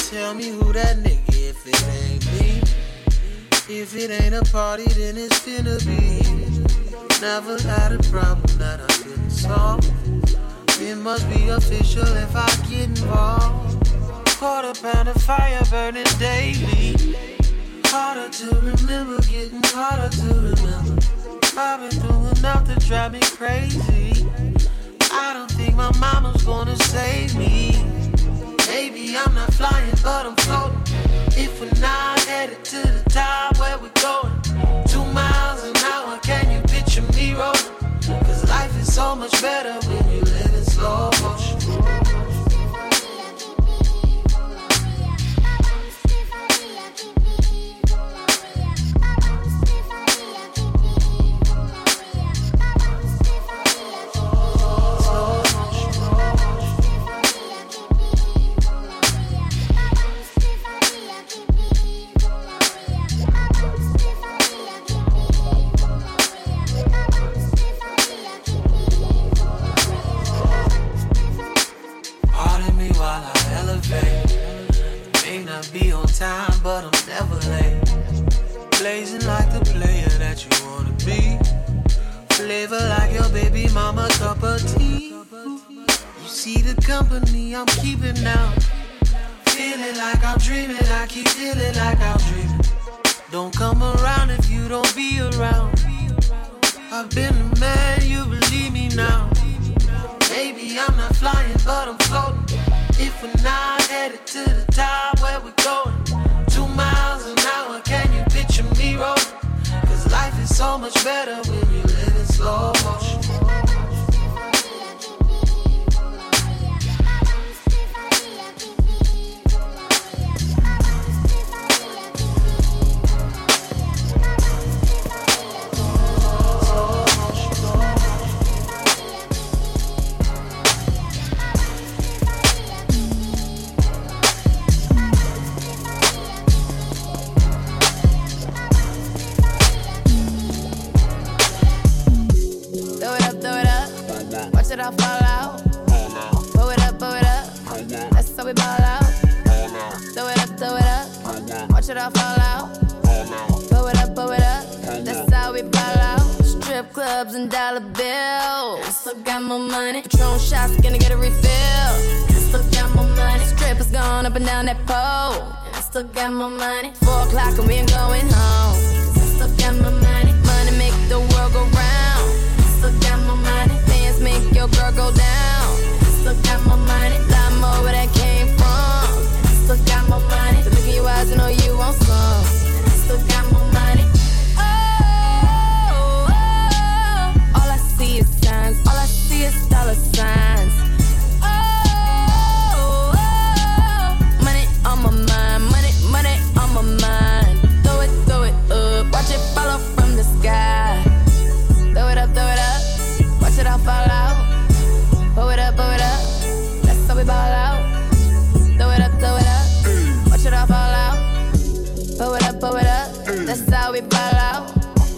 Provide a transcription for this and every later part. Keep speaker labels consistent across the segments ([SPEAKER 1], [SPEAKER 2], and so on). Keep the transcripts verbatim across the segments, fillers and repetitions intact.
[SPEAKER 1] Tell me who that nigga if it ain't me. If it ain't a party, then it's finna be. Never had a problem that I couldn't solve. It must be official if I get involved. Quarter pound of fire burning daily. Harder to remember, getting harder to remember. I've been through enough to drive me crazy. I don't think my mama's gonna save me. Maybe I'm not flying, but I'm floating. If we're not headed to the top, where we going? Two miles an hour, can you picture me rolling? Cause life is so much better when you live in slow motion. Be on time, but I'm never late. Blazing like the player that you wanna be. Flavor like your baby mama cup of tea. You see the company I'm keeping now. Feeling like I'm dreaming, I keep feeling like I'm dreaming. Don't come around if you don't be around. I've been a man, you believe me now. Maybe I'm not flying, but I'm floating. If we're not headed to the top, where we going? Two miles an hour, can you picture me rolling? Cause life is so much better when you live in slow motion.
[SPEAKER 2] Watch it all fall out. Blow it up, blow it up. That's how we ball out. Throw it up, throw it up. Watch it all fall out. Blow it up, blow it up. That's how we ball out. Strip clubs and dollar bills. I still got more money. Patron shots, gonna get a refill. I still got more money. Strippers going up and down that pole. And I still got more money. Four o'clock and we ain't going home. Cause I still got more money. Money make the world go round. I still got more money. Make your girl go down. Still got my money. Lot more where that came from. Still got my money. Look in your eyes, you know you want some. Still got my money. Oh, oh, oh. All I see is signs. All I see is dollar signs. Oh, oh, oh. Money on my mind. Money, money on my mind. Throw it, throw it up. Watch it follow from the sky. Throw it up, throw it up. Watch it all fall out. Blow it up, blow it up. That's how we ball out. Throw it up, throw it up. Watch it all fall out. Blow it up, blow it up. That's how we ball out.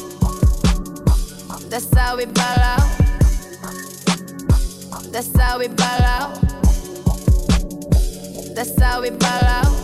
[SPEAKER 2] That's how we ball out. That's how we ball out. That's how we ball out.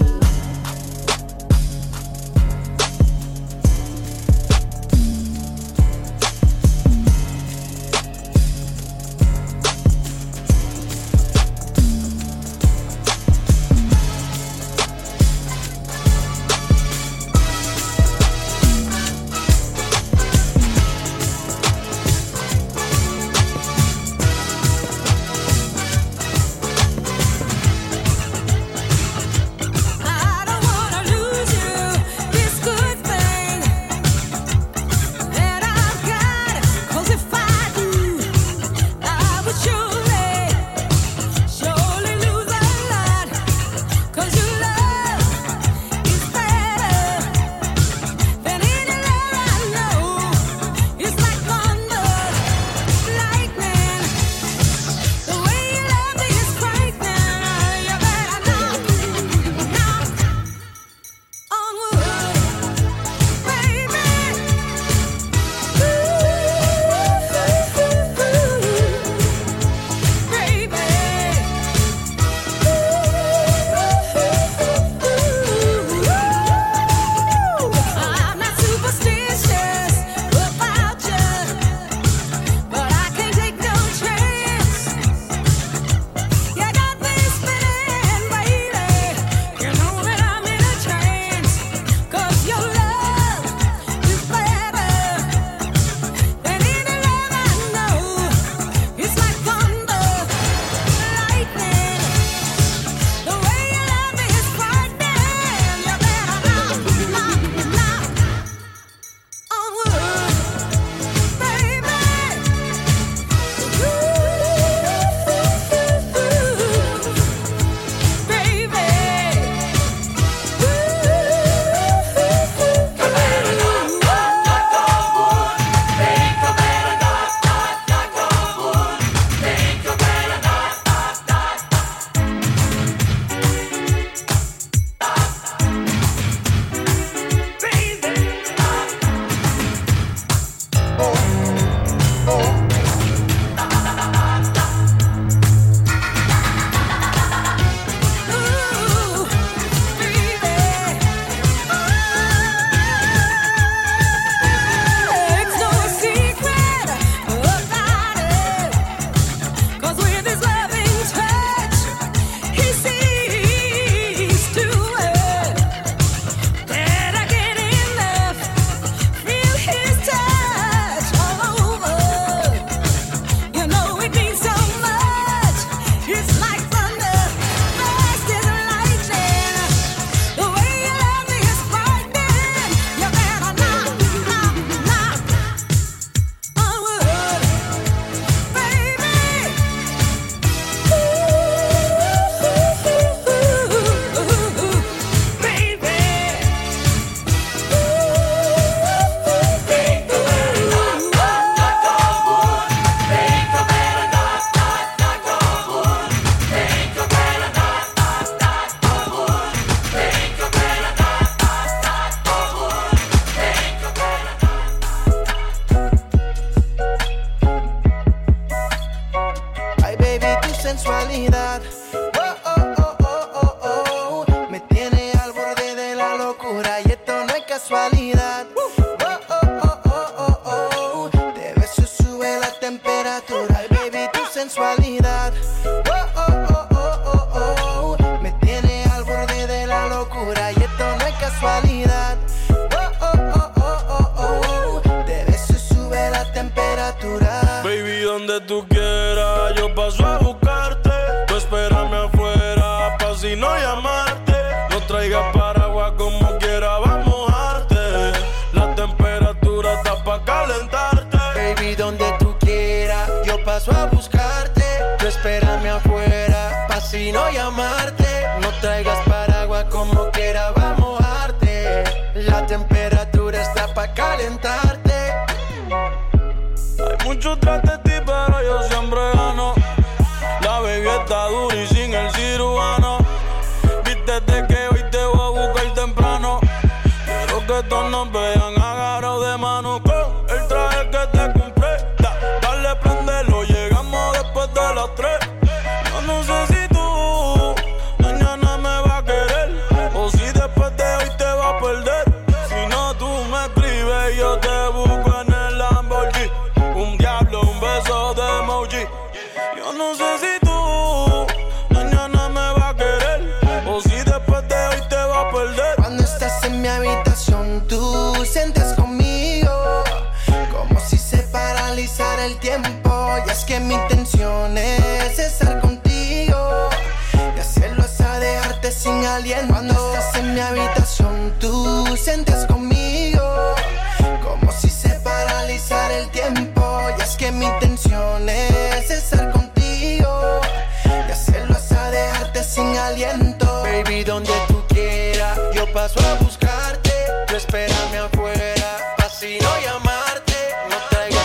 [SPEAKER 3] si no llamarte. No traigas paraguas como quiera, va a mojarte. La temperatura está pa' calentarte.
[SPEAKER 1] Baby, donde tú quieras, yo paso a buscarte. Tú espérame afuera, pa' si no llamarte. No traigas paraguas como quiera, va a mojarte. La temperatura está pa' calentarte.
[SPEAKER 3] Hay muchos tras de ti, pero yo siempre gano. La baby está dura y sin el cirujano. Vístete que hoy te voy a buscar temprano. Quiero que todos nos vean agarrados de mano. Con el traje que te compré, da, dale, prendelo. Llegamos después de las tres. Yo no sé si tú mañana me vas a querer, o si después de hoy te vas a perder. Si no, tú me escribes y yo te busco en el Lamborghini. Un diablo, un beso de emoji. Yo no sé si tú mañana me vas a querer, o si después de hoy te vas a perder.
[SPEAKER 1] Cuando estás en mi habitación, tú sientes conmigo como si se paralizara el tiempo. Y es que mi intención es estar contigo y hacerlo hasta dejarte sin aliento. Cuando estás en mi habitación, tú sientes conmigo como si se paralizara el tiempo. Y es que mi intención es estar contigo y hacerlo hasta dejarte sin aliento. Baby, donde tú quieras, yo paso a buscarte. Tú espérame afuera, pa' si no llamarte. No traigas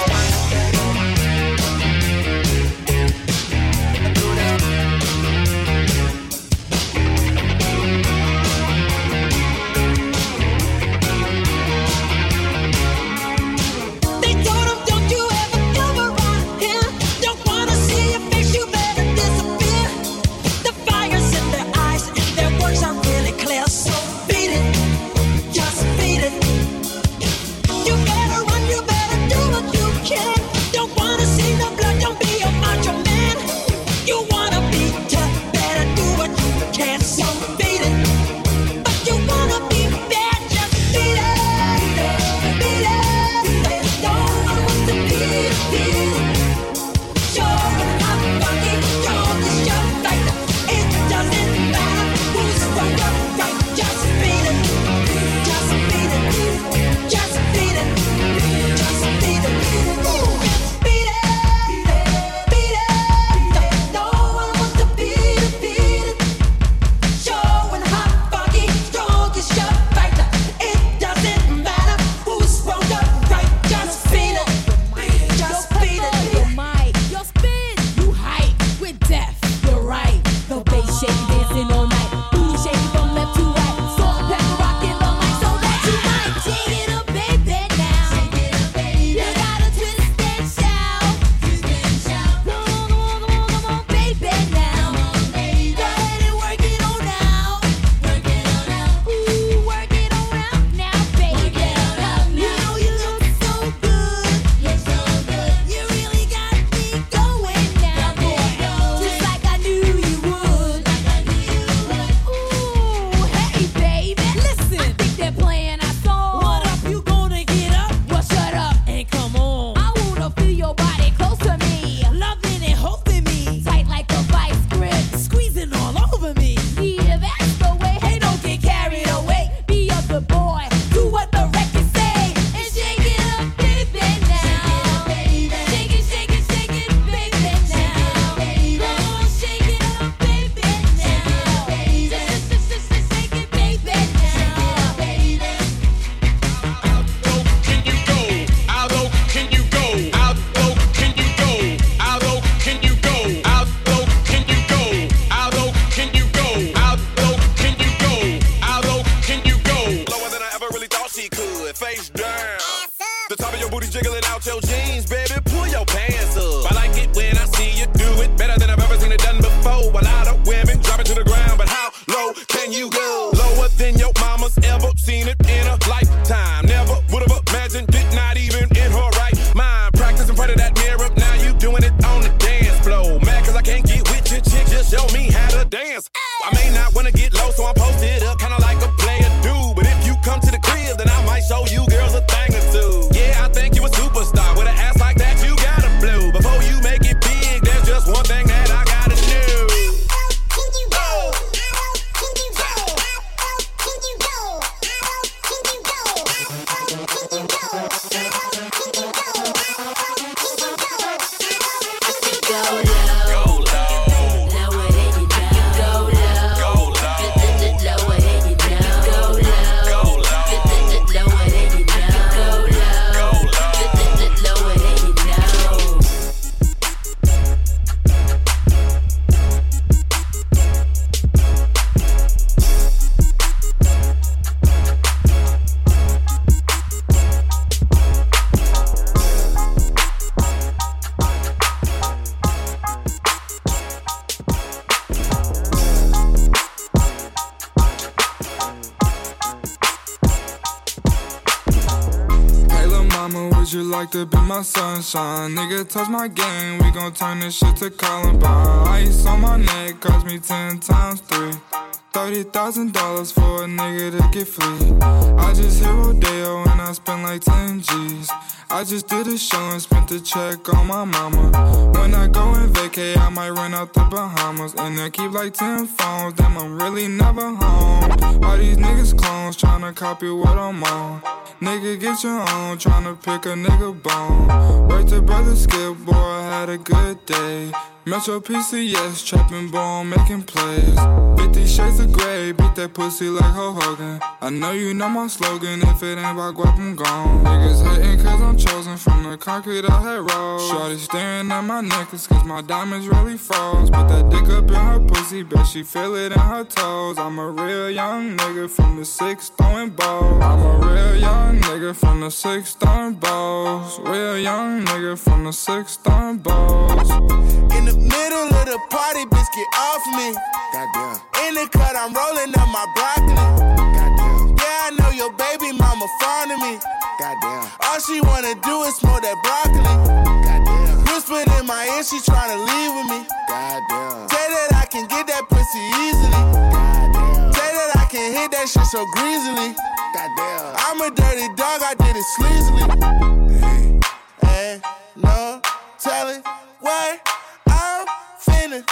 [SPEAKER 4] Would you like to be my sunshine? Nigga, touch my game, we gon' turn this shit to Columbine. Ice on my neck cost me ten times three. Thirty thousand dollars for a nigga to get free. I just hit Rodeo and I spent like ten G's. I just did a show and spent the check on my mama. When I go and vacay, I might run out the Bahamas. And I keep like ten phones, damn, I'm really never home. All these niggas clones tryna copy what I'm on. Nigga, get your own, tryna pick a nigga bone. Worked to brother Skip, boy, I had a good day. Metro P C S, trapping bone, making plays. fifty shades of gray, beat that pussy like Hulk Hogan. I know you know my slogan, if it ain't about guap, I'm gone. Niggas hating cause I'm chosen from the concrete I had rolled. Shorty staring at my necklace cause my diamonds really froze. Put that dick up in her pussy, bet she feel it in her toes. I'm a real young nigga from the six throwing balls. I'm a real young nigga from the six throwing balls. Real young nigga from the six throwing balls.
[SPEAKER 5] In the middle of the party, bitch, get off me. Goddamn. In the cut, I'm rolling up my broccoli. Goddamn. Yeah, I know your baby mama fond of me. Goddamn. All she wanna do is smoke that broccoli. Goddamn. Whispered in my ear, she tryna leave with me. Goddamn. Say that I can get that pussy easily. Goddamn. Say that I can hit that shit so greasily. Goddamn. I'm a dirty dog, I did it sleazily. Hey. Hey, no telling what I'm finna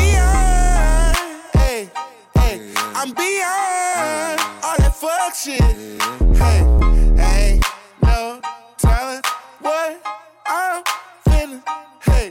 [SPEAKER 5] beyond. Hey, hey, I'm beyond all that fuck shit. Hey, ain't no telling what I'm finna. Hey,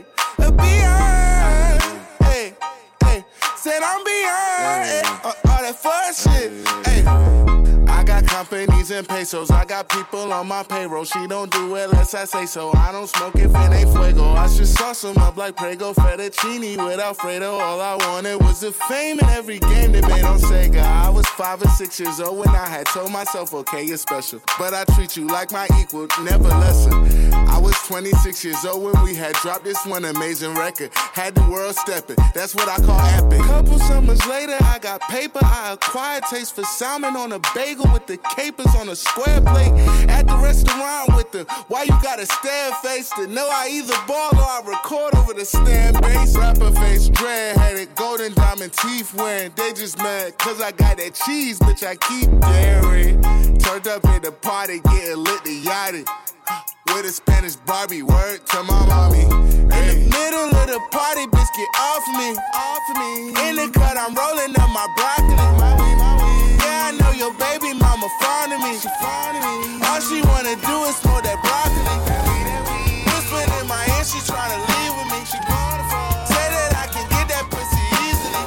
[SPEAKER 5] beyond. Hey, hey, said I'm beyond hey, all that fuck shit. Hey. I got companies and pesos, I got people on my payroll. She don't do it unless I say so. I don't smoke if it ain't fuego. I should sauce them up like Prego fettuccine with Alfredo. All I wanted was the fame in every game they made on Sega. I was five or six years old when I had told myself, okay, you're special, but I treat you like my equal, never lesser. I was twenty-six years old when we had dropped this one amazing record. Had the world stepping, that's what I call epic. Couple summers later, I got paper. I acquired taste for salmon on a bagel with the capers on a square plate. At the restaurant with the why you gotta stare face to know I either ball or I record over the stand bass. Rapper face, dread-headed, golden diamond teeth wearing. They just mad cause I got that cheese, bitch, I keep daring. Turned up at the party, getting lit to yachty. With a Spanish Barbie, word to my mommy. In the middle of the party, bitch, get off me. Off me. In the cut, I'm rolling up my broccoli. Yeah, I know your baby mama fond of me. She fond of me. All she wanna do is smoke that broccoli. Whispered in my ear, she tryna leave with me. She say that I can get that pussy easily.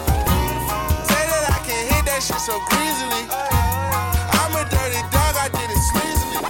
[SPEAKER 5] Say that I can hit that shit so greasily. I'm a dirty dog, I did it sleazily.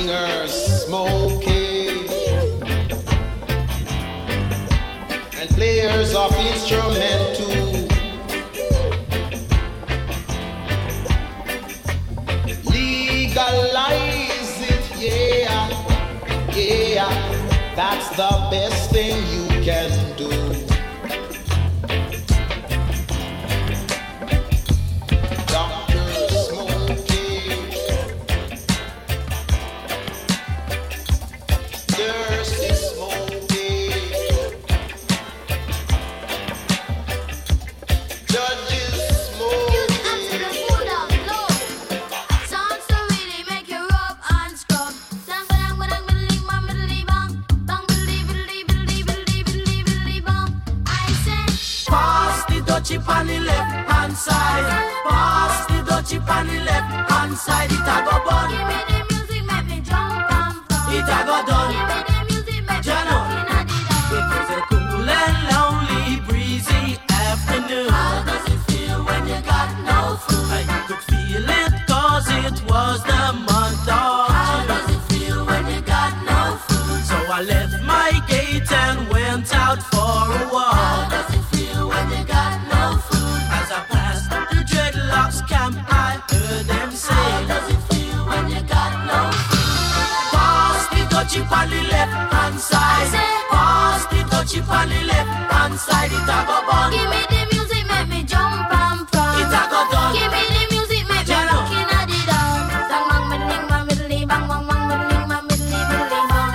[SPEAKER 1] singers smoking, and players of instrument too. Legalize it, yeah, yeah, that's the best thing you can do.
[SPEAKER 6] Chip on the left hand side. Pass the dough chip on the left hand side. It a go bun.
[SPEAKER 2] Give me the music, make me jump and pump.
[SPEAKER 6] It a go done.
[SPEAKER 2] Give me the music, make me jump and down.
[SPEAKER 6] It was a cool and lonely, breezy afternoon.
[SPEAKER 2] How does it feel when you got no food?
[SPEAKER 6] I could feel it 'cause it was the month of June.
[SPEAKER 2] How does it feel when you got no food?
[SPEAKER 6] So I left my gate and went out for a walk.
[SPEAKER 2] How does it feel when you got no food?
[SPEAKER 6] As I passed the dreadlocks camp, I heard them say,
[SPEAKER 2] How does it feel when you got no food?
[SPEAKER 6] pass the dough chip on the left hand side. Pass the dough chip on the left hand side. It a go bun.
[SPEAKER 2] Give me the music, make me jump and pump.
[SPEAKER 6] It a go done.
[SPEAKER 2] Give me the music, make me
[SPEAKER 6] Jano.
[SPEAKER 2] rock inna the down. Bang bang middling, bang middling, bang bang bang middling, bang middling, middling, bang.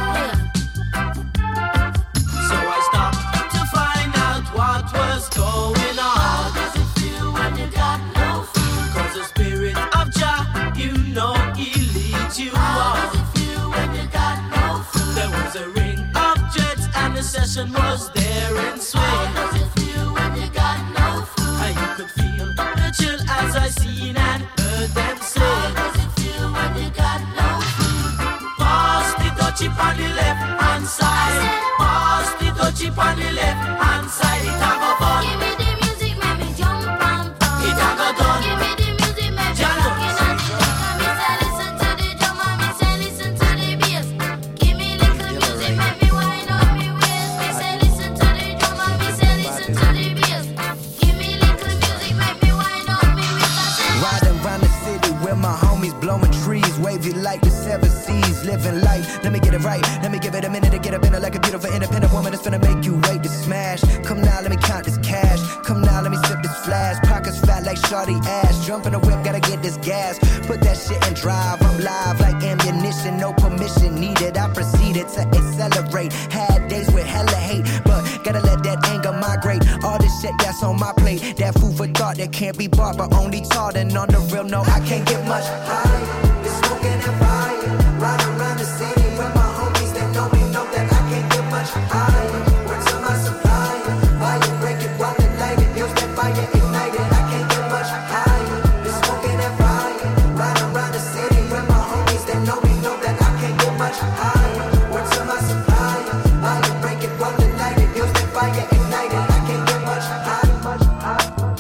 [SPEAKER 6] So I stopped to find out what was going
[SPEAKER 2] How
[SPEAKER 6] on.
[SPEAKER 2] does it feel when you got no food?
[SPEAKER 6] 'Cause the spirit of Jah, you know he leads you
[SPEAKER 2] How
[SPEAKER 6] on.
[SPEAKER 2] does it feel when you got no food?
[SPEAKER 6] There was a ring of jets and the session was there in
[SPEAKER 2] How
[SPEAKER 6] swing.
[SPEAKER 2] does it feel when you got no food?
[SPEAKER 6] And you could feel the chill as I seen and heard them
[SPEAKER 2] How
[SPEAKER 6] say,
[SPEAKER 2] does it feel when you got no food?
[SPEAKER 6] pass the dough chip on the left hand side. Pass the dough chip on the left hand side. It a go fun.
[SPEAKER 2] Give me the music, make me jump and pump.
[SPEAKER 6] It a go done.
[SPEAKER 2] Give me the music, make me
[SPEAKER 6] Jano.
[SPEAKER 2] rock inna the down. Me say listen to the drum and me say listen to the bass. Give me little music, make me wind up me waist. Me say listen to the drum and me say listen to the bass. Give me little music, make me wind up me waist. I say,
[SPEAKER 7] Riding round the city with my homies blowing trees, wavy like the seven seas, living life. Let me get it right. Let me give it a minute to get up in it like a beautiful independent woman that's finna make you wait to smash. Come now, let me count this cash. Come now, let me sip this flash. Pockets fat like shawty ass. Jump in the whip, gotta get this gas. Put that shit in drive. I'm live like ammunition, no permission needed. I proceeded to accelerate. Had days with hella hate, but gotta let that anger migrate. All this shit that's on my plate, that food for thought that can't be bought, but only taught. And on the real, no, I can't get much higher. It's smoking and fire. Riding around the city with my homies, they know me, know that I can't get much higher. Word to my supplier, buy it, break it, roll it, light it, use that fire, ignite it. I can't get much higher. It's smoking and fire. Riding around the city with my homies, they know me, know that I can't get much higher. Word to my supplier, buy it, break it, roll it, light it, use that fire, ignite it. I can't get much higher, much higher.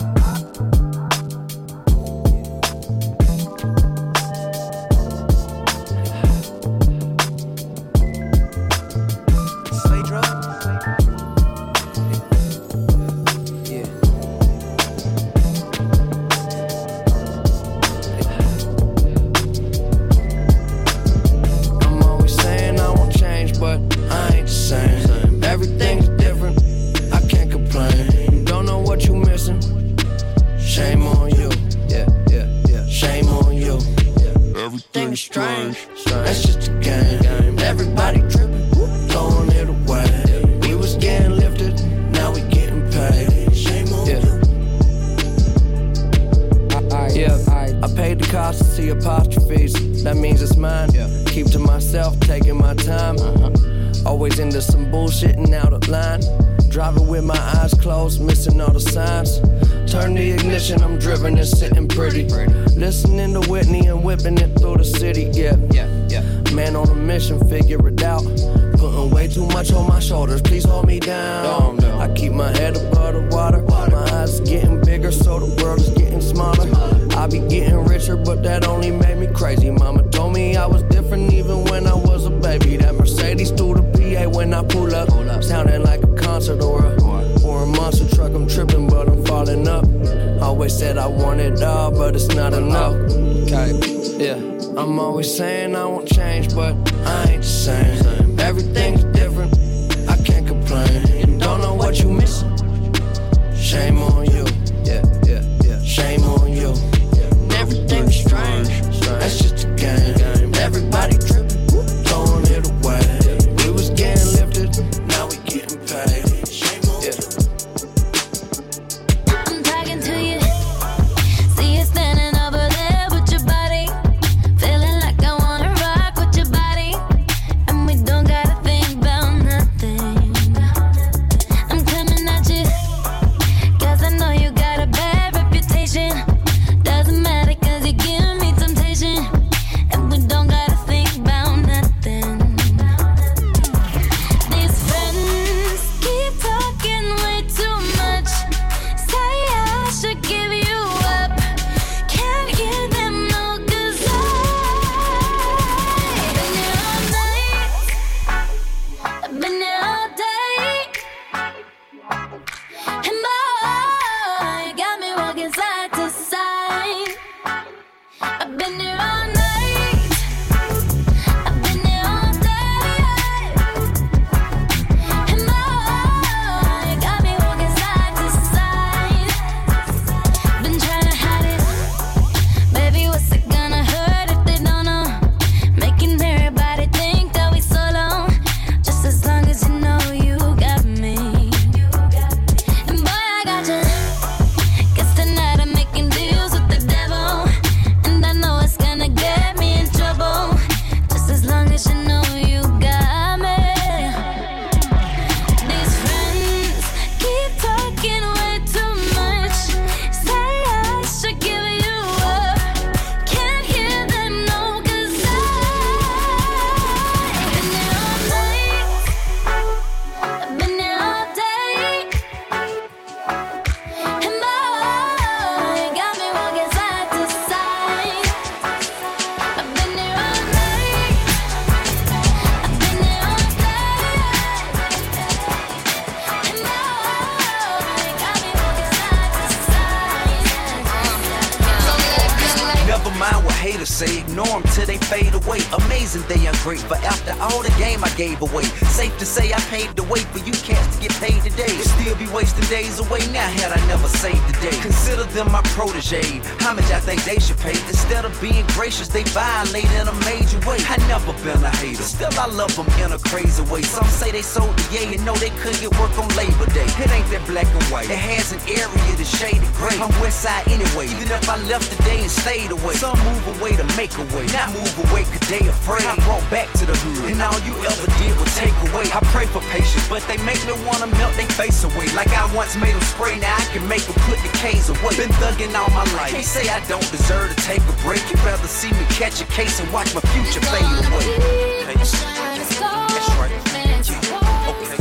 [SPEAKER 8] Everything's strange. That's just a game. Everybody tripping, throwing it away. We was getting lifted, now we getting paid. Shame on you. Yeah, I paid the cost to see apostrophes. That means it's mine. Keep to myself, taking my time. Always into some bullshit and out of line. Driving with my eyes closed, missing all the signs. Turn the ignition, I'm driven and sitting pretty. Listening to Whitney and whipping it through the city, yeah. yeah, yeah. Man on a mission, figure it out. Putting way too much on my shoulders, please hold me down. I keep my head above the water. My eyes getting bigger, so the world is getting smaller. I be getting rich pressure, but that only made me crazy. Mama told me I was different even when I was a baby. That Mercedes through the P A when I pull up, sounding like a concert or a, or a monster truck. I'm tripping, but I'm falling up. Always said I want it all, but it's not enough. Okay, yeah. I'm always saying I won't change, but I ain't the same. Everything's different, I can't complain. You don't know what you missing. Shame on you, yeah, yeah, yeah. Shame on you. Everything's strange, that's just a game. Everybody tripping, throwing it away. We was getting lifted, now we getting paid. Shame on you.
[SPEAKER 2] I'm talking to you. See you standing over there with your body. Feeling like I wanna rock with your body. And we don't gotta think about nothing. I'm coming at you, cause I know you got a bad reputation. Doesn't matter cause you give me temptation. And we don't gotta think about nothing. These friends keep talking way too much. Say I should give you up. Can't hear them no cause I've been here all night. I've been here all day. And boy, you got me walking side to side. I've been here all night. I've been here all day. And boy, you got me walking side to side. Been trying to hide it. Baby, what's it gonna hurt if they don't know? Making everybody think that we solo. Just as long as you know you got me. And boy, I got you. Guess tonight I'm making deals with the devil. And I know it's gonna get me in trouble. Just as long as you know you got me. These friends keep talking way too much. Say I should give you up. Can't hear them no cause I've been here all night. I've been here all day. And boy, you got me walking side to side. I've been here all night. I've been here all day. And boy, you got me walking side to side.
[SPEAKER 9] Never mind what haters say, ignore them till they fade away. Amazing they are great, but after all the game I gave away. Safe to say I paved the way for you cats to get paid today. Still be wasting days away now had I never saved the day. Consider them my protege, how much I think they should pay. Instead of being gracious, they violate in a major way. I never been a hater, still I love them in a crazy way. Some say they sold the yay and know they couldn't get work on Labor Day. It ain't that black and white, it has an area that's shaded gray. I'm west side anyway, even if I left today and stayed away. Some move away to make a way, not move away cause they afraid. I brought back to the hood, and all you ever did was take away. I pray for patience, but they make me wanna melt their face away. Like I once made them spray, now I can make them put the K's away. Been thugging all my life, can't say I don't deserve to take a break. You'd rather see me catch a case and watch my future fade away. Okay. That's right. Yeah. Okay.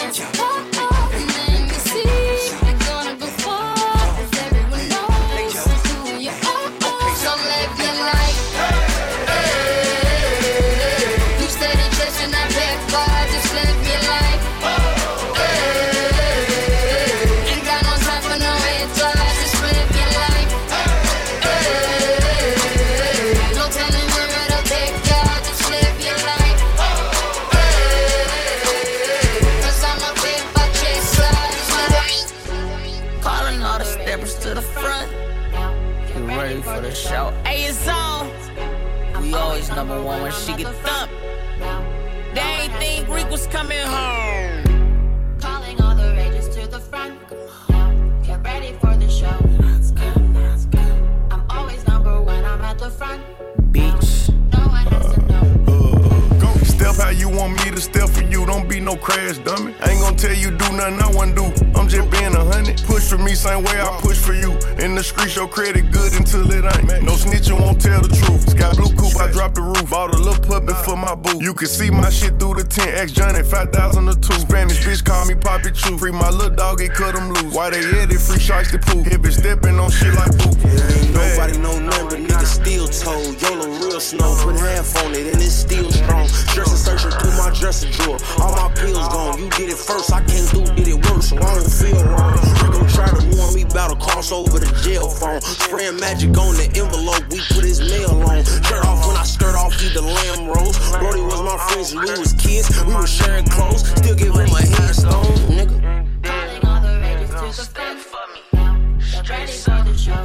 [SPEAKER 10] For the show, hey, it's on. We always number one when she get thumped. They ain't think Rick was coming home.
[SPEAKER 2] Calling all the rages to the front. Get ready for the show. I'm always number one, I'm at the front.
[SPEAKER 10] Bitch.
[SPEAKER 2] No one has to know.
[SPEAKER 11] Uh, go step how you want me to step for you. do, don't be no crash dummy. I ain't gon' tell you do nothing I wanna do. I'm just being a hundred. Push for me, same way I push for you. In the streets, your credit good until it ain't. No snitching won't tell the truth. Sky blue coupe, I dropped the roof. Bought a little puppet for my boo. You can see my shit through the tent. X Johnny, five thousand or two. Spanish bitch call me Poppy Chew. Free my little dog, it cut him loose. Why they edit free shots to poo? Hit bitch stepping on shit like boo.
[SPEAKER 12] Yeah, ain't nobody know nothing but niggas still told. YOLO real snow, put half on it and it's still strong. Dressing searching through my dressing drawer. All my pills gone, you did it first, I can't do did it worse, so I don't feel wrong. You gon' try to warn me about a cross over the jail phone. Spraying magic on the envelope, we put his mail on. Shirt off when I skirt off, eat the lamb rolls. Brody was my friends when we was kids, we was sharing clothes. Still give him a headstone, nigga.
[SPEAKER 2] Calling all the rages to the front for me. Get ready for the show.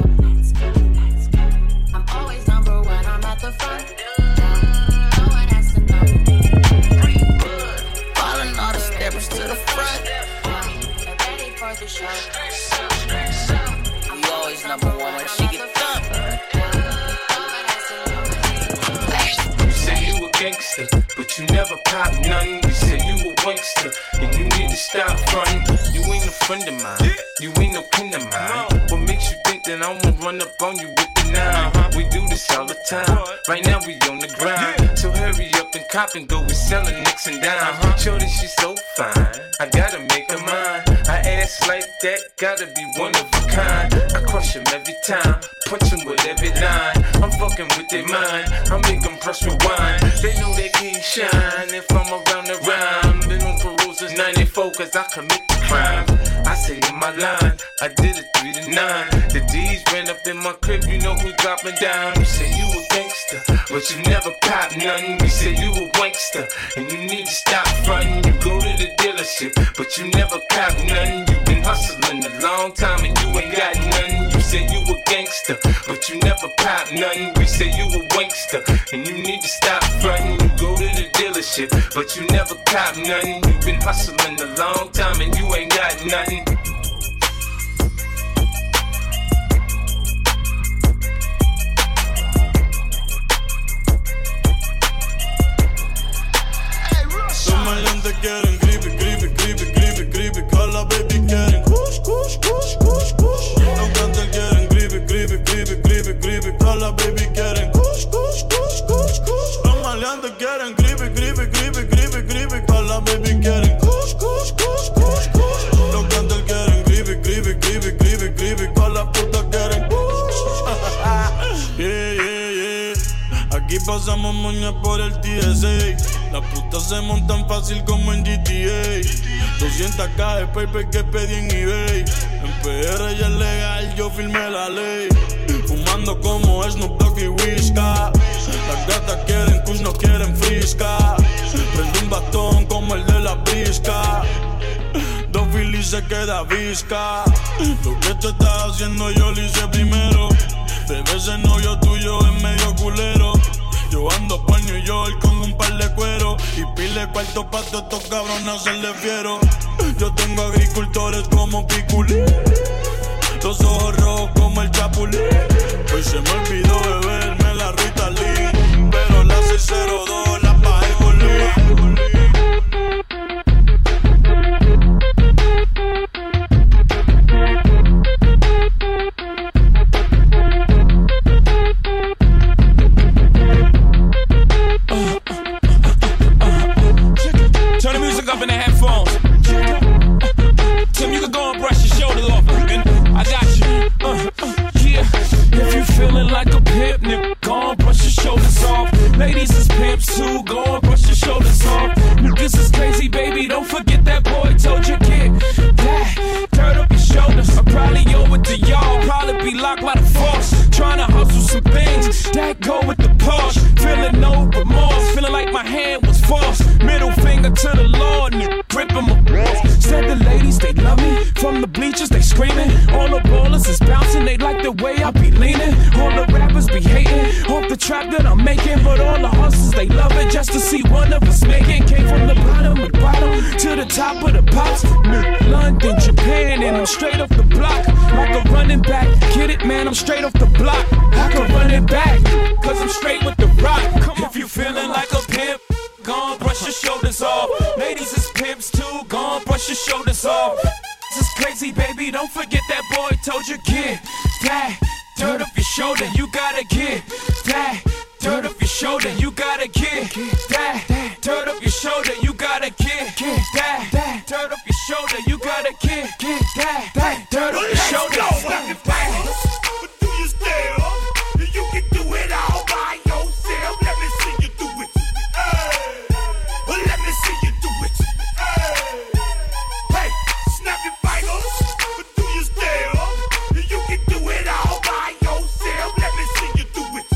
[SPEAKER 2] I'm always number one, I'm at the front. No one has to know.
[SPEAKER 10] Following all the steppers to the front.
[SPEAKER 2] Get ready for the show.
[SPEAKER 10] We always number one when she get thumped.
[SPEAKER 13] You say you a gangster, but you never pop nothing. You say you a wankster, and you need to stop frontin'. You ain't a friend of mine, you ain't no kin of mine. What makes you think that I won't run up on you with the nine? We do this all the time, right now we on the grind. So hurry up and cop and go, we sellin' nicks and dimes. Shorty, she's so fine, I gotta make her mine. I ass like that, gotta be one of a kind. I crush him every time, punch him with every line. I'm fucking with their mind, I make them press rewind. They know they can't shine if I'm around the rhyme. Been on parole since ninety-four cause I commit the crime. I say in my line, I did it three to nine. The D's ran up in my crib, you know who dropping down. You say you a gangster, but you never pop nothing. We say you a wankster, and you need to stop frontin'. You go to the dealership, but you never cop nothing. You been hustling a long time and you ain't got nothing. You say you a gangster, but you never pop nothing. We say you a wankster, and you need to stop frontin'. You go to the dealership, but you never cop nothing. You been hustling a long time and you ain't got nothing.
[SPEAKER 3] Los maleantes quieren creepy, creepy, creepy, creepy, creepy. Call baby quieren kush, kush, kush, kush, kush. Los cantantes quieren creepy, creepy, creepy, creepy, creepy. Call baby quieren kush, kush, kush, kush, kush. Los maleantes quieren creepy, creepy, creepy, creepy, creepy. Call baby quieren kush, kush, kush, kush, kush. Los cantantes quieren creepy, creepy, creepy, creepy, creepy. Call la puta quieren kush. Yeah, yeah, yeah. Aquí pasamos moñas por el T S A. Las putas se montan fácil como en G T A. doscientas K de paper que pedí en eBay. En P R ya es legal, yo firmé la ley. Fumando como Snoop Dogg y Whisca. Las gatas quieren kush, no quieren frisca. Prende un bastón como el de la brisca. Dos Phillies se queda visca. Lo que tú estás haciendo yo lo hice primero. Bebé, ese novio tuyo es medio culero. Yo ando por New York con un par de cuero y pile cuarto pa' todos estos cabrones se les fiero. Yo tengo agricultores como Piculín, los ojos rojos como el Chapulín. Hoy se me olvidó beberme la Ritalin, pero la seis cero dos la bajé con Lee.
[SPEAKER 13] Turn the music up in the headphones. Tim, you can go and brush your shoulders off. And I got you. Uh, uh, yeah. If you feeling like a pimp, nigga, go and brush your shoulders off. Ladies is pimps too, go and brush your shoulders off. Niggas is crazy, baby, don't forget that boy told you get that. Turn up your shoulders. I probably owe it to y'all. Probably be locked by the force. Trying to hustle some things that go with the Porsche. Feeling no remorse. Feeling like my hand was forced. Middle finger to the Lord, nigga, gripping my balls. Said the ladies, they love me. From the bleachers, they screaming. All the ballers is bouncing. They like the way I be leaning. All the rappers be hating. Off the trap that I'm making. But all the hustlers, they love it just to see one of us making. Came from the bottom of the bottom to the top of the pops. London, Japan, and I'm straight off the block. Like a running back. Get it, man, I'm straight off the block. I can run it back, cause I'm straight with the rock. If you feeling like a pimp, go and brush
[SPEAKER 14] brush your shoulders off. Ladies is pimps too, gone, brush your shoulders off. This is crazy, baby, don't forget that boy told you, get that dirt off your shoulder, you gotta get that dirt off your shoulder, you gotta get that dirt off your shoulder, you gotta get that dirt off your shoulder, you gotta get that dirt off your shoulder.
[SPEAKER 15] Snap your fingers, but do you still? You can do it all by yourself. Let me see you do it. Hey, let me see you do it. Hey, hey, snap your fingers, but do you still? You can do it all by yourself. Let me see you do it.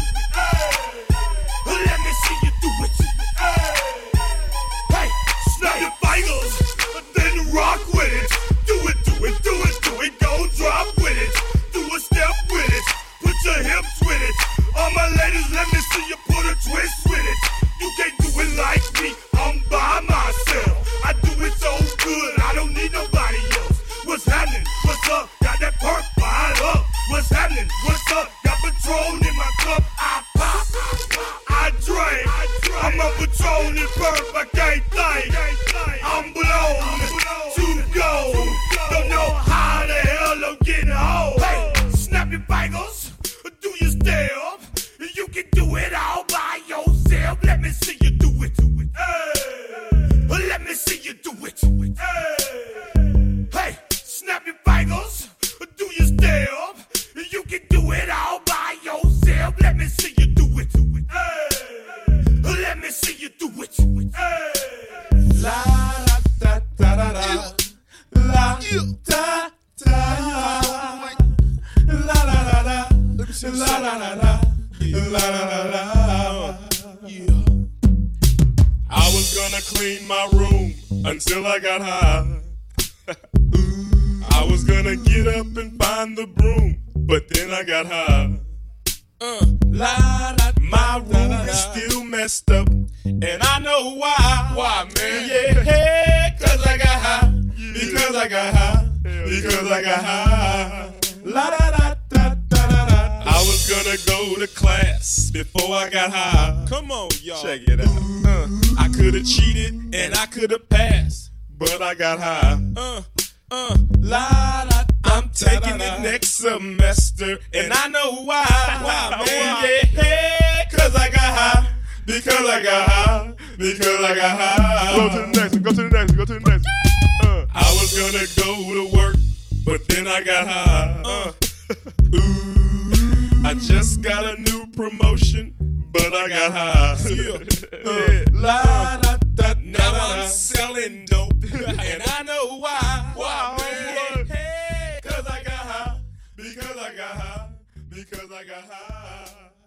[SPEAKER 15] Hey, let me see you do it. Hey, hey, snap your fingers, then rock with it. Do it, do it, do it, do it. Go drop with it. Do a step with it. Put your hips with it. All my ladies, let me see you put a twist with it. You can't do it like me. I'm by myself. I do it so good. I don't need nobody else. What's happening? What's up? Got that perk fired up. What's happening? What's up? Got Patron in my cup. I pop. I drink. I'm a Patron and perk. I can't think. I'm blown to go. Don't know how the hell I'm getting home. Hey, snap your fingers. Do you still? You can do it all by yourself. Let me see you do it. Hey, let me see you do it. Hey, hey, snap your fingers. Do you still? You can do it all by yourself. Let me see you do it. Hey, let me see you do it. Hey,
[SPEAKER 16] la da da da da, la da da, la la la la, la la la la, la la la la. Yeah. I was gonna clean my room until I got high. I was gonna get up and find the broom, but then I got high. Uh, la, la, my room is still messed up, and I know why. Why, man? Yeah, cause I got high. Because I got high. Because I got high. La da da da da da da. I was gonna go to class before I got high. Come on, y'all. Check it out. Uh, I could've cheated and I could've passed, but I got high. Uh, uh, la da. I'm taking it next semester, and I know why. Why, man? Yeah, cause I got high. Because I got high. Because I got high.
[SPEAKER 11] Go to the next one. Go to the next one. Go to the next one. Uh.
[SPEAKER 16] I was gonna go to work, but then I got high. Uh. Ooh, I just got a new promotion, but I got high. Uh, la, da, da, now da, I'm selling dope, and I know why. Why, man? Hey, cause I got high. Because I got high. Because I got high.